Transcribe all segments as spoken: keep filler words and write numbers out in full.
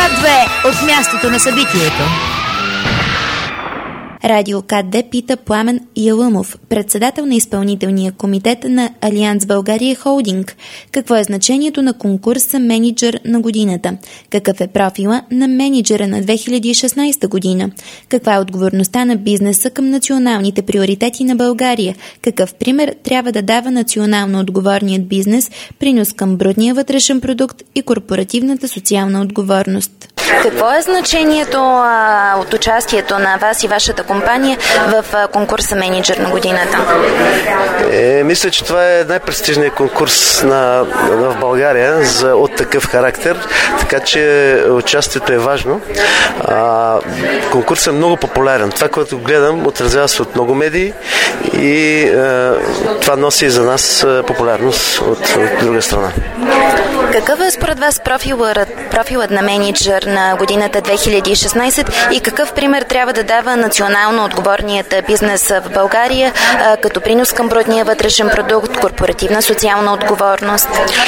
К две от мястото на събитието. Радио К две пита Пламен Ялъмов, председател на изпълнителния комитет на Алианс България Холдинг. Какво е значението на конкурса Мениджър на годината? Какъв е профила на мениджъра на две хиляди и шестнадесета година? Каква е отговорността на бизнеса към националните приоритети на България? Какъв пример трябва да дава национално отговорният бизнес, принос към брутния вътрешен продукт и корпоративната социална отговорност? Какво е значението а, от участието на вас и вашата компания в а, конкурса Мениджър на годината? Е, мисля, че това е най-престижният конкурс на, в България за, от такъв характер, така че участието е важно. А, конкурсът е много популярен. Това, което гледам, отразява се от много медии и а, това носи за нас популярност от, от друга страна. Какъв е според вас профилът, профилът на мениджър на годината две хиляди и шестнадесета и какъв пример трябва да дава национално отговорният бизнес в България а, като принос към брутния вътрешен продукт, корпоративна социална отговорност?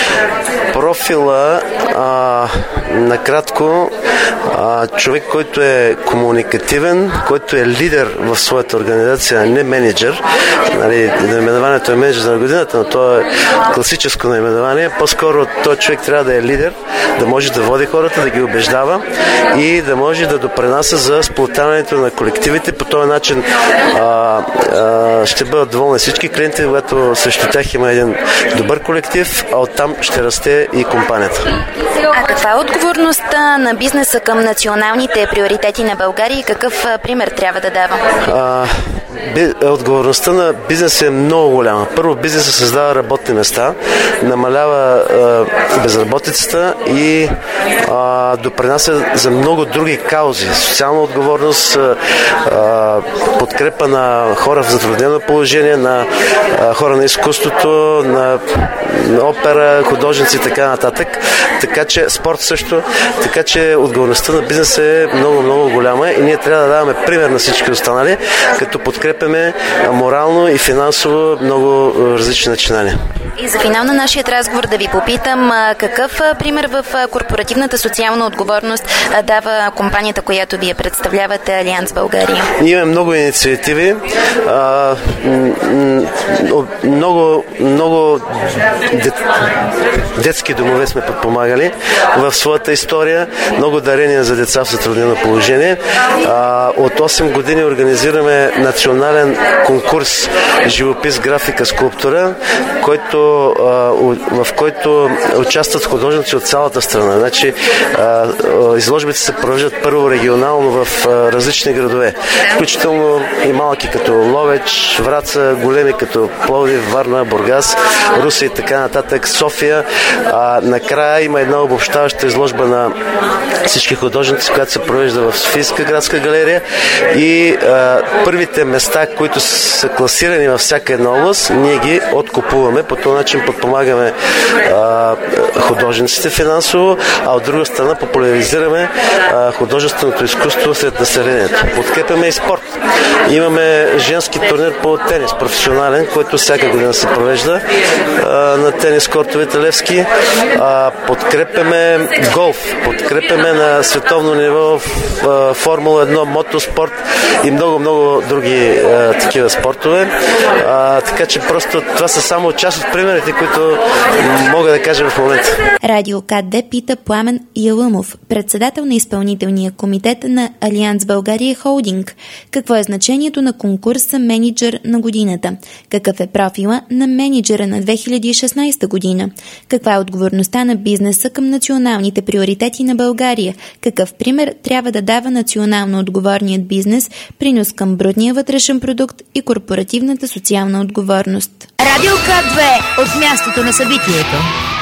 Профила, а, накратко, а, човек, който е комуникативен, който е лидер в своята организация, а не менеджер. Нали, наименованието е менеджер на годината, но то е класическо наименование. По-скоро този човек трябва да е лидер, да може да води хората, да ги убеждава и да може да допринася за сплотяването на колективите. По този начин а, а, ще бъдат доволни всички клиенти, когато срещу тях има един добър колектив, а оттам ще расте и компанията. А каква е отговорността на бизнеса към националните приоритети на България и какъв пример трябва да дава? А, отговорността на бизнеса е много голяма. Първо, бизнесът създава работни места, намалява а, безработицата и а, допринася за много други каузи. Социална отговорност, а, подкрепа на хора в затруднено положение, на а, хора на изкуството, на, на опера, художници и така нататък. Така че спорт също. Така че отговорността на бизнеса е много, много голяма и ние трябва да даваме пример на всички останали, като подкрепяме морално и финансово много различни начинания. И за финал на нашия разговор да ви попитам какъв пример в корпоративната социална отговорност дава компанията, която вие представлявате, Алианс България? Ние имаме много инициативи, много, много детски домове сме подпомагали в своята история, много дарения за деца в затруднено положение. От осем години организираме национален конкурс живопис, графика, скулптура, който, в който участват художници от цялата страна. Значи, изложбите се провеждат първо регионално в различни градове, включително и малки като Ловеч, Враца, големи като Пловдив, Варна, Бургас, Русе и така нататък, София. А, накрая има една обобщаваща изложба на всички художници, която се провежда в Софийска градска галерия и а, първите места, които са класирани във всяка една област, ние ги откупуваме. По този начин подпомагаме а, художниците финансово, а от друга страна популяризираме а, художественото изкуство сред населението. Подкрепяме и спорт. Имаме женски турнир по тенис, професионален, който всяка година се провежда а, на тенис кортовете Левски. А, подкрепяме голф, подкрепяме на световно ниво в Формула едно, мотоспорт и много-много други а, такива спортове. А, така че просто това са само част от примерите, които мога да кажа в момента. Радио К две пита Пламен Ялъмов, председател на изпълнителния комитет на Алианс България Холдинг. Какво е значението на конкурса Мениджър на годината? Какъв е профила на мениджъра на две хиляди и шестнадесета година? Каква е отговорността на бизнеса към националните приоритети на България? Какъв пример трябва да дава национално отговорният бизнес, принос към брутния вътрешен продукт и корпоративната социална отговорност? Радио К две от мястото на събитието.